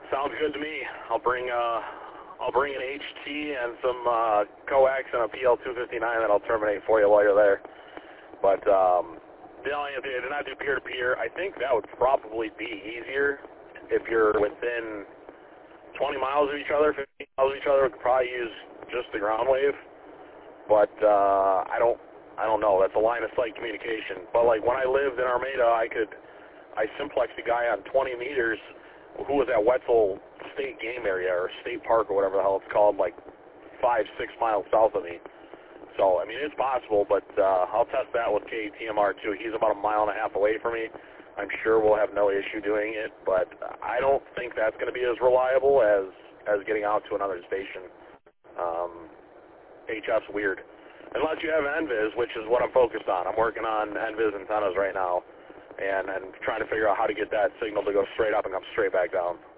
Sounds good to me. I'll bring an HT and some coax and a PL259 that I'll terminate for you while you're there. But the only thing, I did not do peer-to-peer. I think that would probably be easier if you're within 20 miles of each other, 15 miles of each other. We could probably use just the ground wave. But I don't know. That's a line of sight communication. But like when I lived in Armada, I simplexed a guy on 20 meters who was at Wetzel State Game Area or State Park or whatever the hell it's called, like 5-6 miles south of me. So I mean it's possible, but I'll test that with KTMR too. He's about 1.5 miles away from me. I'm sure we'll have no issue doing it, but I don't think that's going to be as reliable as getting out to another station. HF's weird. Unless you have NVIS, which is what I'm focused on. I'm working on NVIS antennas right now and trying to figure out how to get that signal to go straight up and come straight back down.